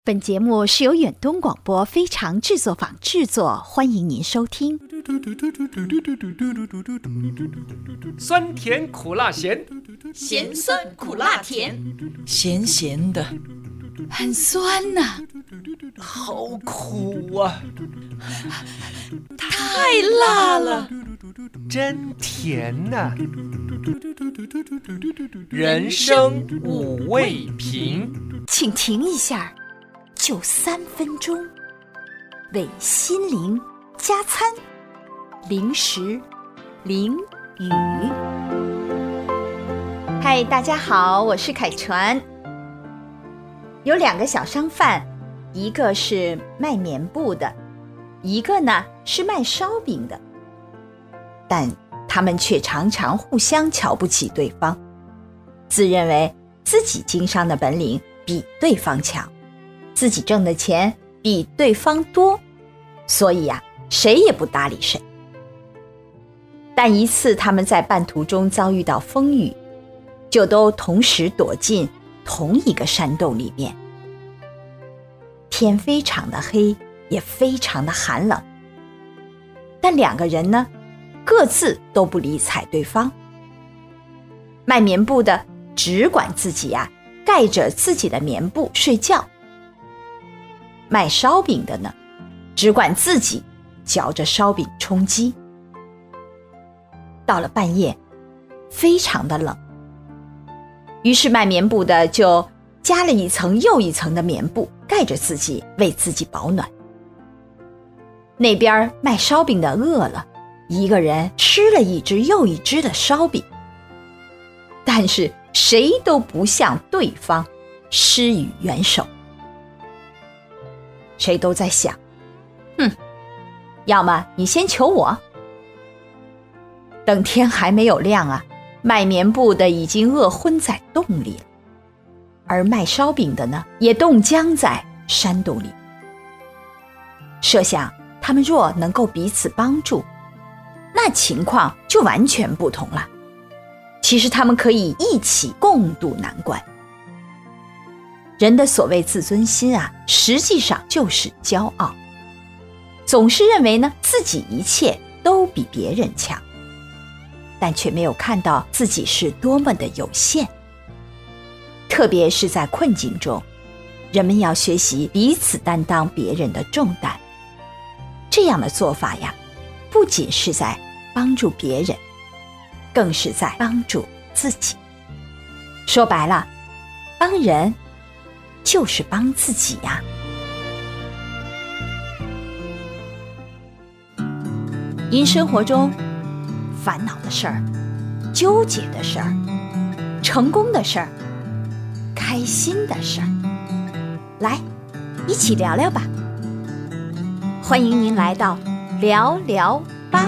本节目是由远东广播非常制作坊制作，欢迎您收听。 酸甜苦辣咸， 咸酸苦辣甜， 咸咸的， 很酸呐、 好苦啊！ 太辣了， 真甜呐、人生五味瓶， 请停一下，就3分钟，为心灵加餐，零食淋雨。嗨，大家好，我是凯传。有2个小商贩，一个是卖棉布的，一个呢是卖烧饼的，但他们却常常互相瞧不起对方，自认为自己经商的本领比对方强，自己挣的钱比对方多，所以谁也不搭理谁。但一次他们在半途中遭遇到风雨，就都同时躲进同一个山洞里面。天非常的黑，也非常的寒冷，但2个人呢，各自都不理睬对方。卖棉布的只管自己盖着自己的棉布睡觉，卖烧饼的呢，只管自己嚼着烧饼充饥。到了半夜，非常的冷，于是卖棉布的就加了一层又一层的棉布盖着自己，为自己保暖。那边卖烧饼的饿了，一个人吃了一只又一只的烧饼，但是谁都不向对方施予援手。谁都在想，要么你先求我。等天还没有亮卖棉布的已经饿昏在洞里了，而卖烧饼的呢，也冻僵在山洞里。设想他们若能够彼此帮助，那情况就完全不同了。其实他们可以一起共度难关。人的所谓自尊心实际上就是骄傲，总是认为呢自己一切都比别人强，但却没有看到自己是多么的有限。特别是在困境中，人们要学习彼此担当别人的重担。这样的做法不仅是在帮助别人，更是在帮助自己。说白了，帮人就是帮自己因生活中烦恼的事儿、纠结的事儿、成功的事儿、开心的事儿，来，一起聊聊吧。欢迎您来到聊聊吧。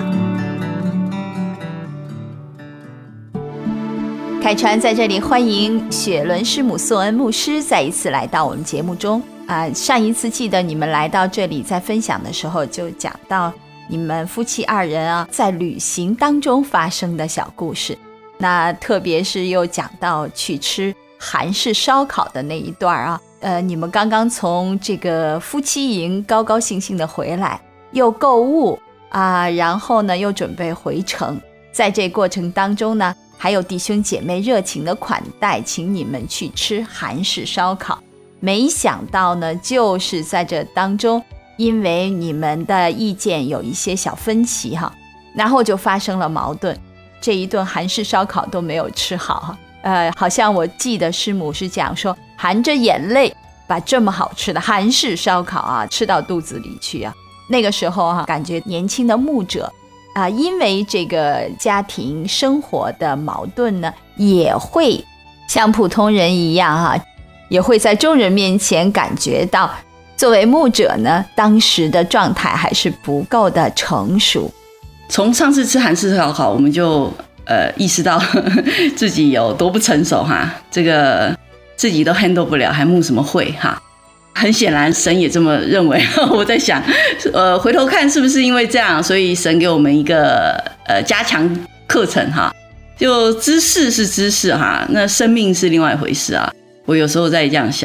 凯传在这里欢迎雪伦师母宋恩牧师再一次来到我们节目中上一次记得你们来到这里在分享的时候，就讲到你们夫妻2人在旅行当中发生的小故事，那特别是又讲到去吃韩式烧烤的那一段你们刚刚从这个夫妻营高高兴兴的回来，又购物然后呢又准备回城，在这过程当中呢，还有弟兄姐妹热情的款待，请你们去吃韩式烧烤。没想到呢，就是在这当中，因为你们的意见有一些小分歧然后就发生了矛盾，这一顿韩式烧烤都没有吃好好像我记得师母是讲说，含着眼泪把这么好吃的韩式烧烤吃到肚子里去那个时候感觉年轻的牧者因为这个家庭生活的矛盾呢，也会像普通人一样也会在众人面前感觉到作为牧者呢，当时的状态还是不够的成熟。 从上次吃韩式烧烤，我们就意识到自己有多不成熟这个自己都 handle 不了，还牧什么会很显然神也这么认为我在想回头看是不是因为这样，所以神给我们一个加强课程就知识是知识那生命是另外一回事我有时候在这样想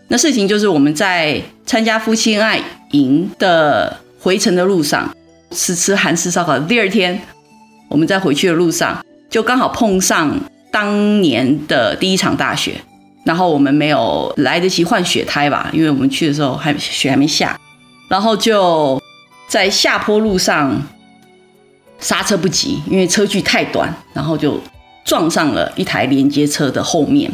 那事情就是我们在参加夫妻恩爱营的回程的路上，是吃韩式烧烤的第二天，我们在回去的路上就刚好碰上当年的第一场大雪，然后我们没有来得及换雪胎吧，因为我们去的时候雪还没下，然后就在下坡路上刹车不及，因为车距太短，然后就撞上了一台连接车的后面，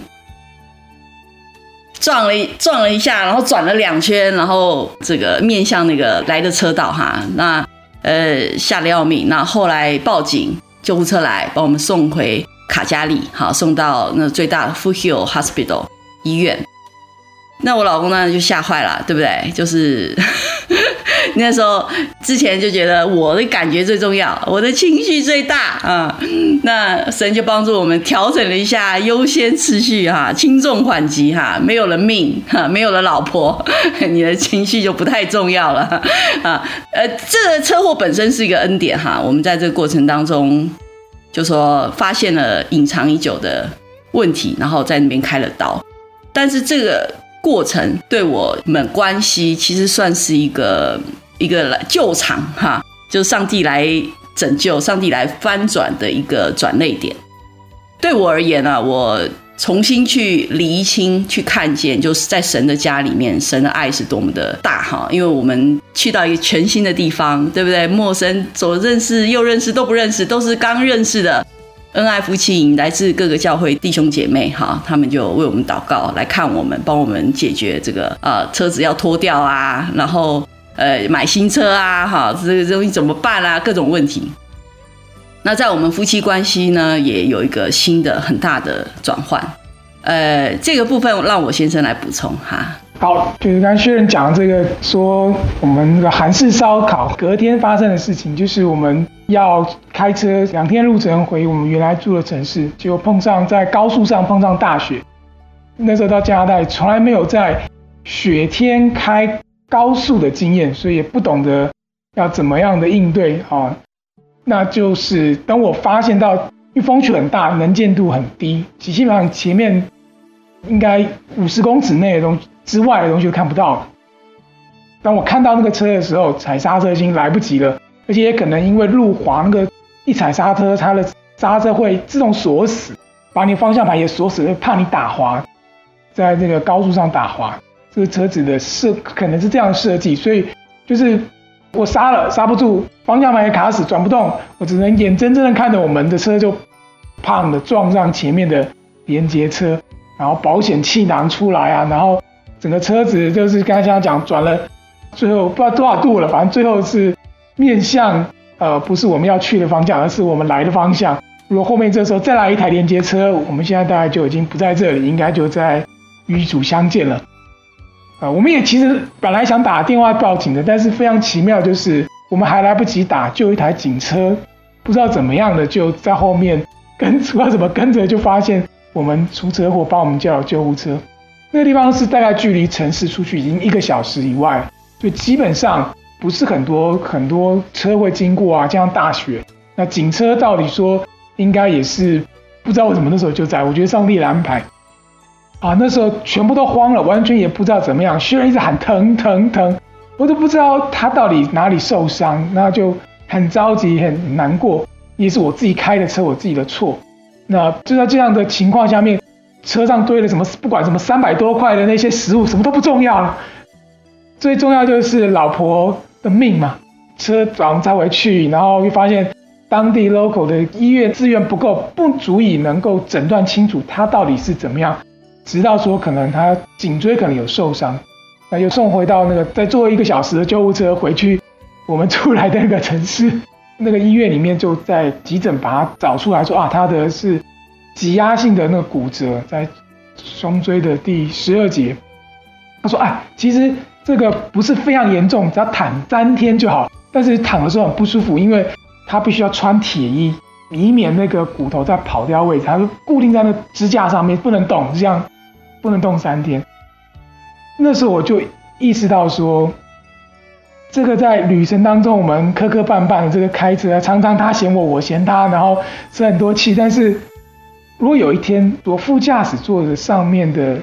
撞了一下，然后转了2圈，然后这个面向那个来的车道哈，那吓得要命。那后来报警，救护车来把我们送回卡加利，好，送到那最大的 Foothill Hospital 医院。那我老公呢就吓坏了，对不对？就是那时候之前就觉得我的感觉最重要，我的情绪最大啊。那神就帮助我们调整了一下优先次序哈，轻重缓急哈，没有了命哈，没有了老婆，你的情绪就不太重要了啊。这个车祸本身是一个恩典哈，我们在这个过程当中就说发现了隐藏已久的问题，然后在那边开了刀，但是这个过程对我们关系其实算是一个救场哈，就是上帝来拯救、上帝来翻转的一个转捩点。对我而言啊，我重新去厘清、去看见，就是在神的家里面，神的爱是多么的大哈。因为我们去到一个全新的地方，对不对？陌生，左认识右认识都不认识，都是刚认识的。恩爱夫妻营来自各个教会弟兄姐妹哈，他们就为我们祷告，来看我们，帮我们解决这个车子要脱掉啊，然后买新车啊哈，这个东西怎么办啊，各种问题。那在我们夫妻关系呢，也有一个新的很大的转换。这个部分让我先生来补充哈。 好，就是刚才薛仁讲的这个，说我们那个韩式烧烤隔天发生的事情，就是我们要开车2天路程回我们原来住的城市，结果在高速上碰上大雪。那时候到加拿大从来没有在雪天开高速的经验，所以也不懂得要怎么样的应对啊。那就是等我发现到，因为风雪很大，能见度很低，基本上前面应该50公尺内的东西之外的东西都看不到了。当我看到那个车的时候，踩刹车已经来不及了，而且也可能因为路滑，那个一踩刹车，它的刹车会自动锁死，把你方向盘也锁死，怕你打滑，在这个高速上打滑。这个车子的可能是这样的设计，所以就是我刹不住，方向盘也卡死，转不动，我只能眼睁睁的看着我们的车就砰的撞上前面的连接车，然后保险气囊出来啊，然后整个车子就是刚才讲转了，最后不知道多少度了，反正最后是面向不是我们要去的方向，而是我们来的方向。如果后面这时候再来一台连接车，我们现在大概就已经不在这里，应该就在与主相见了。我们也其实本来想打电话报警的，但是非常奇妙，就是我们还来不及打，就有一台警车不知道怎么样的就在后面不知道怎么跟着，就发现我们出车祸，帮我们叫了救护车。那个地方是大概距离城市出去已经1个小时以外，所以基本上不是很多车会经过啊，加上大雪，那警车到底说应该也是不知道为什么那时候就在，我觉得上帝的安排啊，那时候全部都慌了，完全也不知道怎么样。薛仁一直喊疼疼疼，我都不知道他到底哪里受伤，那就很着急很难过，也是我自己开的车，我自己的错。那就在这样的情况下面，车上堆了什么，不管什么300多块的那些食物，什么都不重要了，最重要就是老婆的命嘛。车早上才回去，然后又发现当地 local 的医院资源不够，不足以能够诊断清楚他到底是怎么样，直到说可能他颈椎可能有受伤，那又送回到那个再坐1个小时的救护车回去我们出来的那个城市，那个医院里面就在急诊把他找出来说啊，他的是挤压性的那个骨折，在胸椎的第12节。他说其实这个不是非常严重，只要躺3天就好，但是躺的时候很不舒服，因为他必须要穿铁衣，以免那个骨头在跑掉位置，他就固定在那支架上面不能动，这样不能动3天。那时候我就意识到说，这个在旅程当中我们磕磕绊绊的这个开车，常常他嫌我，我嫌他，然后生很多气。但是如果有一天我副驾驶座的上面的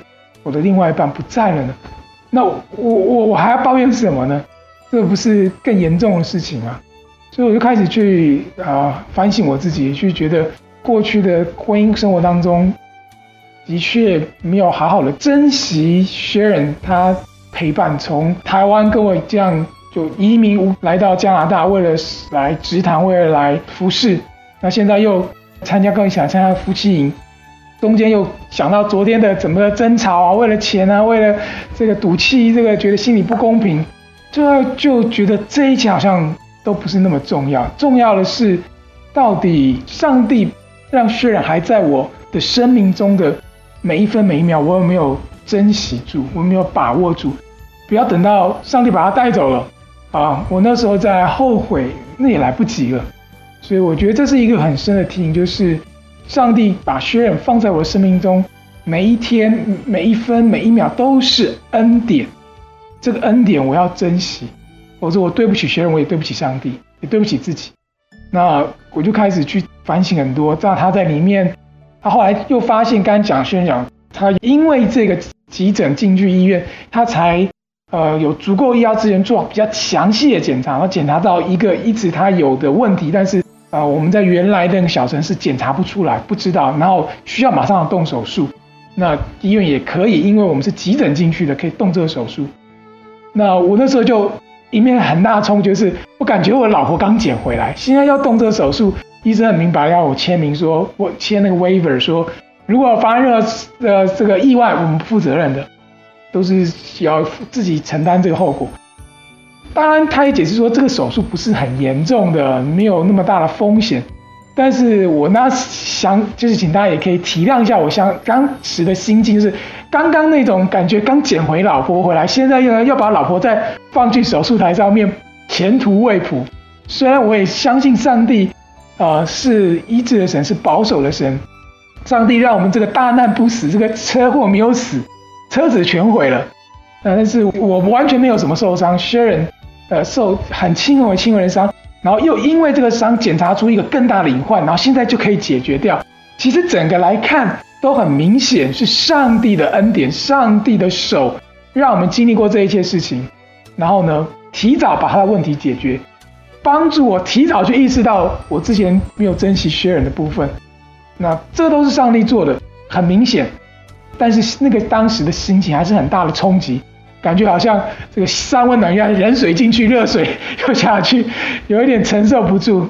我的另外一半不在了呢？那我还要抱怨什么呢？这不是更严重的事情吗？所以我就开始去反省我自己，去觉得过去的婚姻生活当中，的确没有好好的珍惜 Sharon 他陪伴，从台湾跟我这样就移民来到加拿大，为了来植堂，为了来服侍，那现在又跟我一起参加夫妻营，中间又想到昨天的怎么争吵啊，为了钱啊，为了这个赌气，这个觉得心里不公平，就觉得这一切好像都不是那么重要，重要的是到底上帝让Sharon还在我的生命中的每一分每一秒，我有没有珍惜住，我有没有把握住，不要等到上帝把他带走了我那时候再来后悔，那也来不及了。所以我觉得这是一个很深的提醒，就是上帝把Sharon放在我的生命中，每一天每一分每一秒都是恩典，这个恩典我要珍惜，否则我对不起Sharon，我也对不起上帝，也对不起自己。那我就开始去反省很多，这样他在里面，他后来又发现，刚刚Sharon讲，他因为这个急诊进去医院，他才有足够医疗资源做比较详细的检查，然后检查到一个一直他有的问题，但是我们在原来的那个小城市检查不出来，不知道，然后需要马上动手术。那医院也可以，因为我们是急诊进去的，可以动这个手术。那我那时候就一面很大冲击，就是我感觉我老婆刚捡回来，现在要动这个手术，医生很明白要我签名，说我签那个 waiver， 说如果发生任何这个意外，我们不负责任的，都是要自己承担这个后果。当然他也解释说这个手术不是很严重的，没有那么大的风险，但是我那就是请大家也可以体谅一下我当时的心境，就是刚刚那种感觉，刚捡回老婆回来，现在要把老婆再放去手术台上面，前途未卜。虽然我也相信上帝是医治的神，是保守的神，上帝让我们这个大难不死，这个车祸没有死，车子全毁了，但是我完全没有什么受伤，Sharon受很轻微的伤，然后又因为这个伤检查出一个更大的隐患，然后现在就可以解决掉。其实整个来看都很明显是上帝的恩典，上帝的手让我们经历过这一切事情，然后呢提早把他的问题解决，帮助我提早去意识到我之前没有珍惜Sharon的部分。那这都是上帝做的，很明显，但是那个当时的心情还是很大的冲击，感觉好像这个三温暖院冷水进去，热水又下去，有一点承受不住。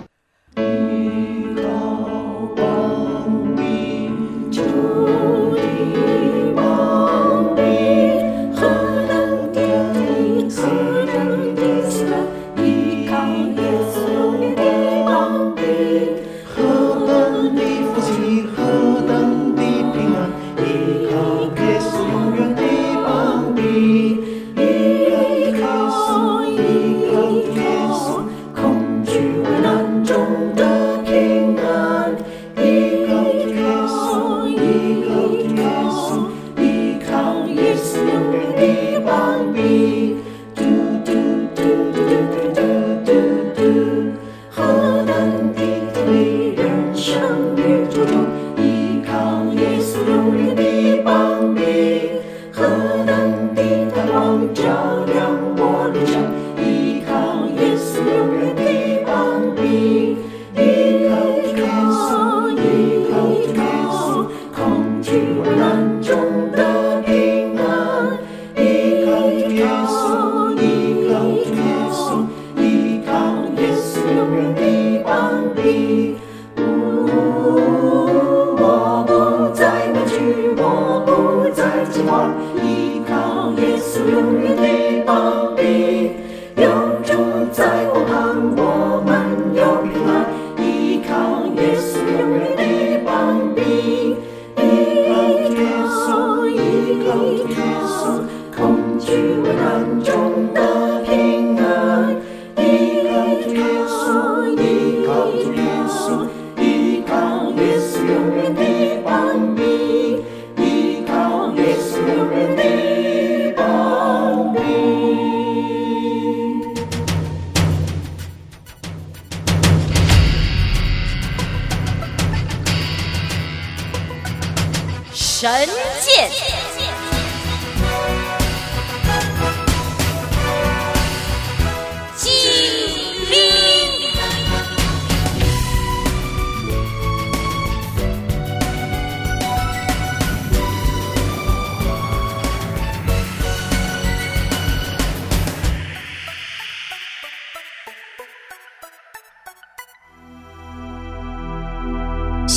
神剑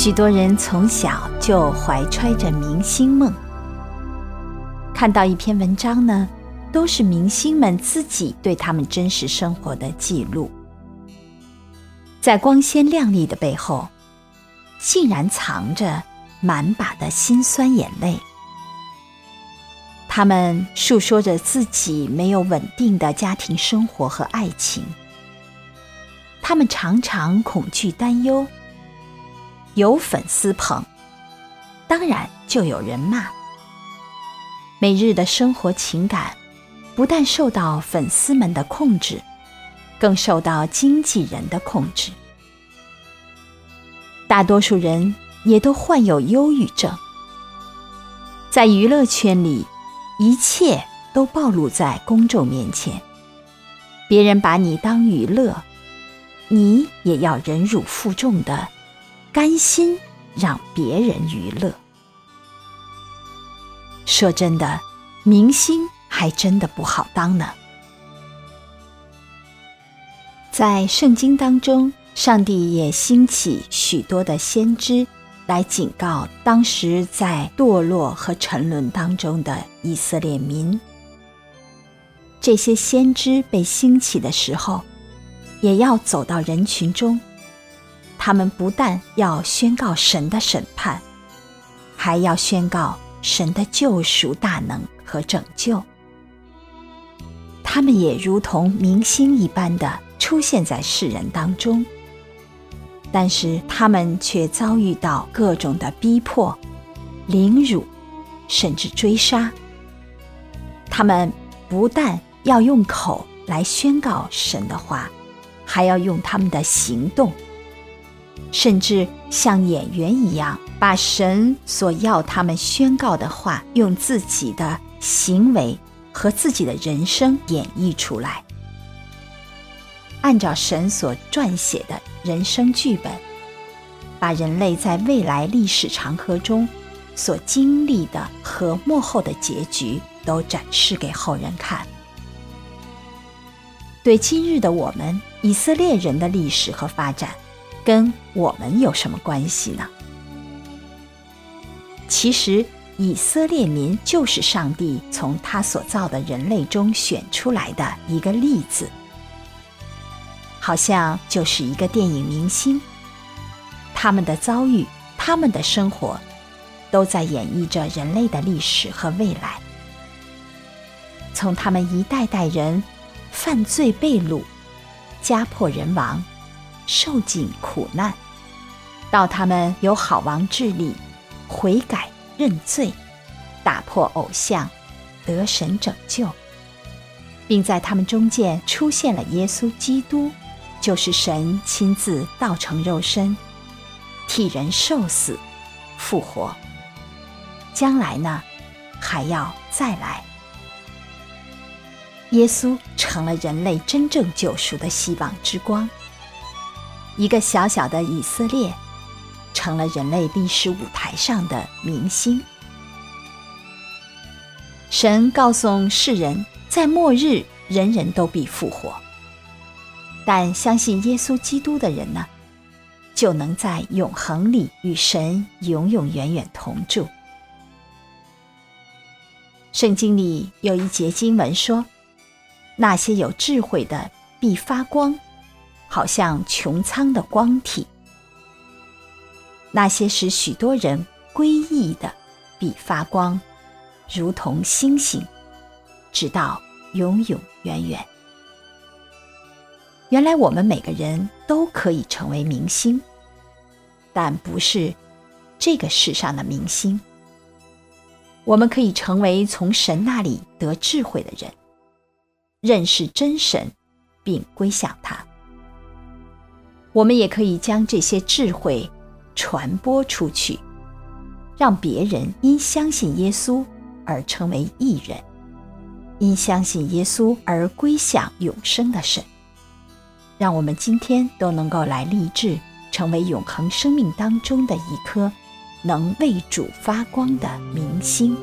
许多人从小就怀揣着明星梦。看到一篇文章呢，都是明星们自己对他们真实生活的记录。在光鲜亮丽的背后，竟然藏着满把的辛酸眼泪。他们述说着自己没有稳定的家庭生活和爱情，他们常常恐惧担忧，有粉丝捧，当然就有人骂。每日的生活情感不但受到粉丝们的控制，更受到经纪人的控制。大多数人也都患有忧郁症。在娱乐圈里，一切都暴露在公众面前，别人把你当娱乐，你也要忍辱负重的甘心让别人娱乐。说真的，明星还真的不好当呢。在圣经当中，上帝也兴起许多的先知来警告当时在堕落和沉沦当中的以色列民。这些先知被兴起的时候，也要走到人群中，他们不但要宣告神的审判，还要宣告神的救赎大能和拯救。他们也如同明星一般的出现在世人当中，但是他们却遭遇到各种的逼迫、凌辱，甚至追杀。他们不但要用口来宣告神的话，还要用他们的行动，甚至像演员一样，把神所要他们宣告的话，用自己的行为和自己的人生演绎出来，按照神所撰写的人生剧本，把人类在未来历史长河中所经历的和末后的结局都展示给后人看。对今日的我们，以色列人的历史和发展，跟我们有什么关系呢？其实，以色列民就是上帝从他所造的人类中选出来的一个例子，好像就是一个电影明星，他们的遭遇，他们的生活，都在演绎着人类的历史和未来。从他们一代代人犯罪被掳，家破人亡，受尽苦难，到他们有好王治理，悔改认罪，打破偶像，得神拯救，并在他们中间出现了耶稣基督，就是神亲自道成肉身，替人受死复活，将来呢还要再来。耶稣成了人类真正救赎的希望之光，一个小小的以色列成了人类历史舞台上的明星。神告诉世人，在末日人人都必复活，但相信耶稣基督的人呢，就能在永恒里与神永永远远同住。圣经里有一节经文说，那些有智慧的必发光，好像穹苍的光体；那些使许多人归义的必发光，如同星星，直到永永远远。原来我们每个人都可以成为明星，但不是这个世上的明星。我们可以成为从神那里得智慧的人，认识真神并归向他。我们也可以将这些智慧传播出去，让别人因相信耶稣而成为义人，因相信耶稣而归向永生的神。让我们今天都能够来立志，成为永恒生命当中的一颗能为主发光的明星。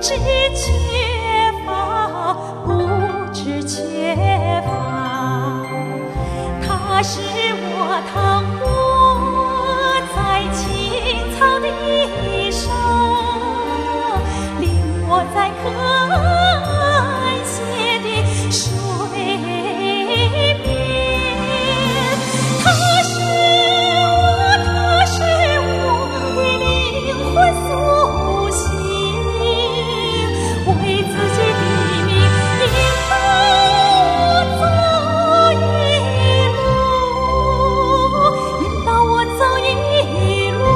知缺乏，不知缺乏。它是我躺卧在青草的衣裳，领我在可安歇的水边。它是我的灵魂苏醒，为自己的名引导我走一路。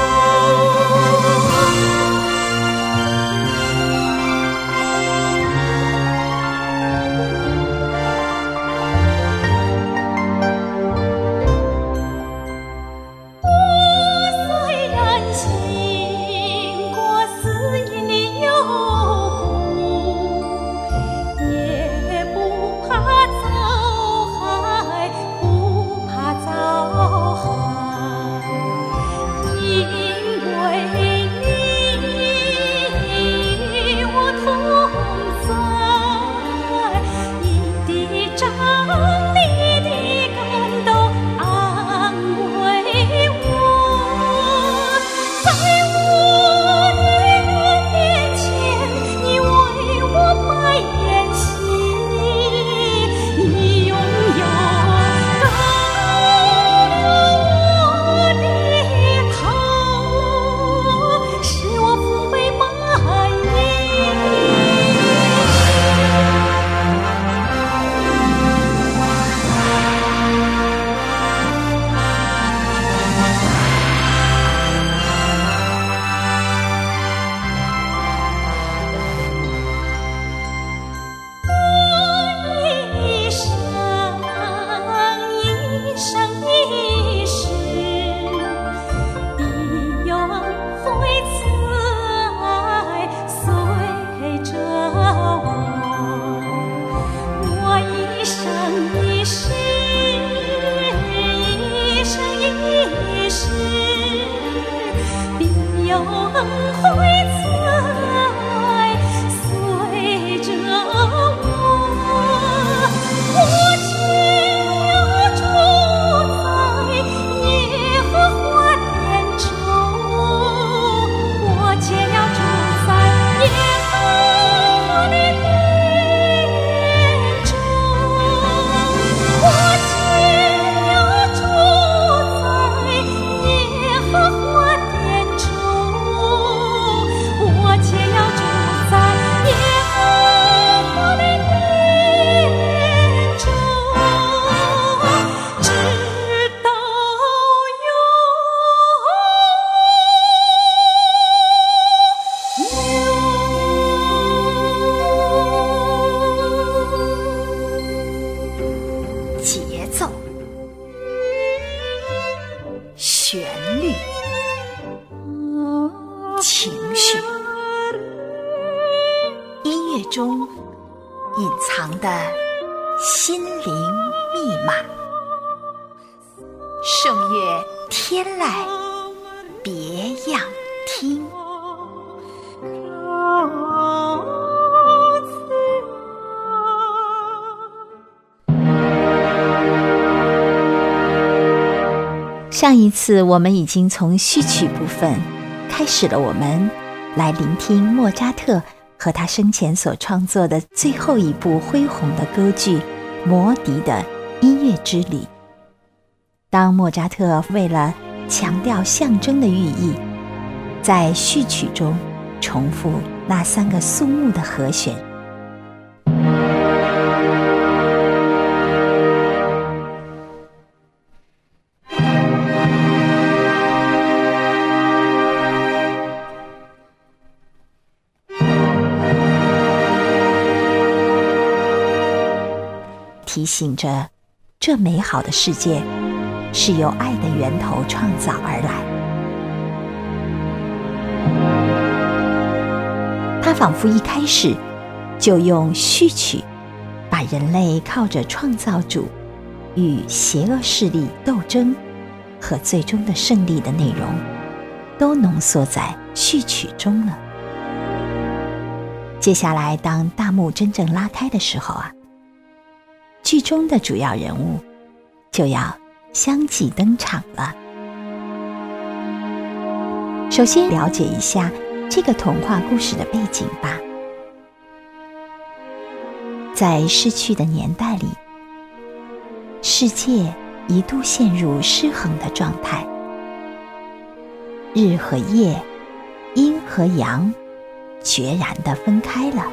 旋律、情绪，音乐中隐藏的心灵密码。圣乐天籁，别样听。上一次我们已经从序曲部分开始了，我们来聆听莫扎特和他生前所创作的最后一部恢宏的歌剧《魔笛》的音乐之旅。当莫扎特为了强调象征的寓意，在序曲中重复那3个肃穆的和弦，提醒着这美好的世界是由爱的源头创造而来。他仿佛一开始就用序曲把人类靠着创造主与邪恶势力斗争和最终的胜利的内容都浓缩在序曲中了。 接下来当大幕真正拉开的时候啊，剧中的主要人物就要相继登场了。首先了解一下这个童话故事的背景吧。在逝去的年代里，世界一度陷入失衡的状态，日和夜，阴和阳决然地分开了。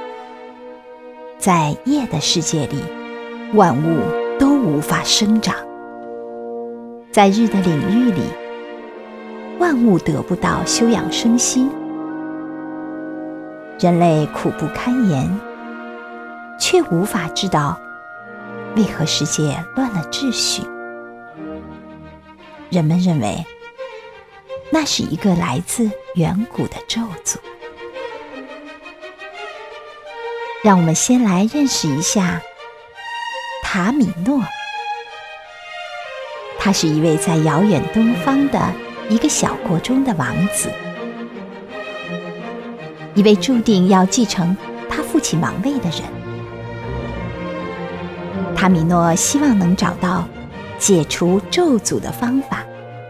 在夜的世界里，万物都无法生长；在日的领域里，万物得不到休养生息。人类苦不堪言，却无法知道为何世界乱了秩序。人们认为那是一个来自远古的咒诅。让我们先来认识一下塔米诺。他是一位在遥远东方的一个小国中的王子，一位注定要继承他父亲王位的人。塔米诺希望能找到解除咒诅的方法，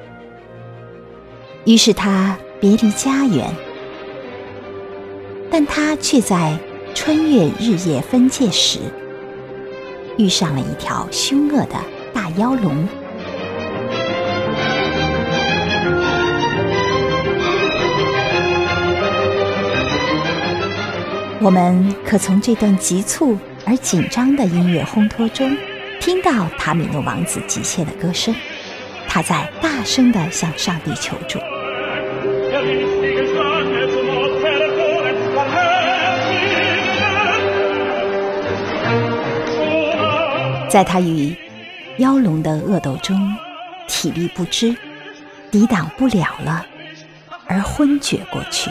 于是他别离家园，但他却在穿越日夜分界时遇上了一条凶恶的大妖龙。我们可从这段急促而紧张的音乐烘托中听到塔米诺王子急切的歌声，他在大声地向上帝求助。在他与妖龙的恶斗中，体力不支，抵挡不了了，而昏厥过去。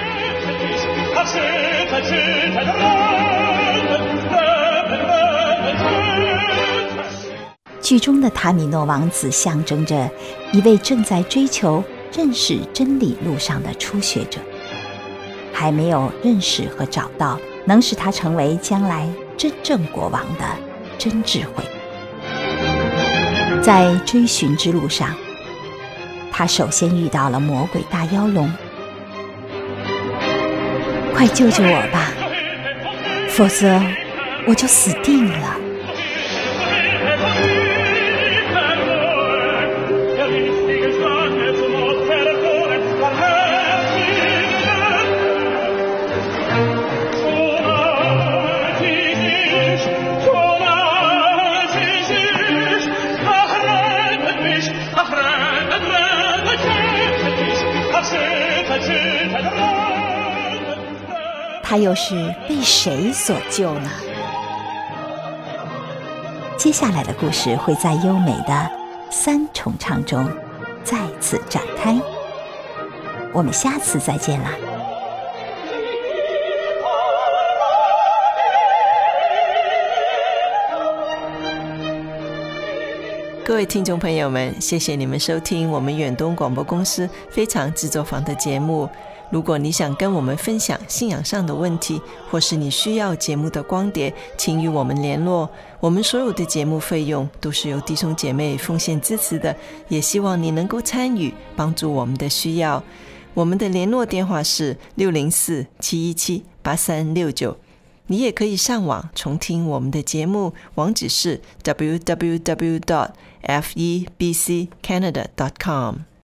剧中的塔米诺王子象征着一位正在追求认识真理路上的初学者，还没有认识和找到能使他成为将来真正国王的真智慧。在追寻之路上，他首先遇到了魔鬼大妖龙。快救救我吧，否则我就死定了。他又是被谁所救呢？接下来的故事会在优美的三重唱中再次展开。我们下次再见啦。 各位听众朋友们，谢谢你们收听我们远东广播公司非常制作坊的节目。如果你想跟我们分享信仰上的问题，或是你需要节目的光碟，请与我们联络。我们所有的节目费用都是由弟兄姐妹奉献支持的，也希望你能够参与，帮助我们的需要。我们的联络电话是604-717-8369。你也可以上网重听我们的节目，网址是 www.febccanada.com。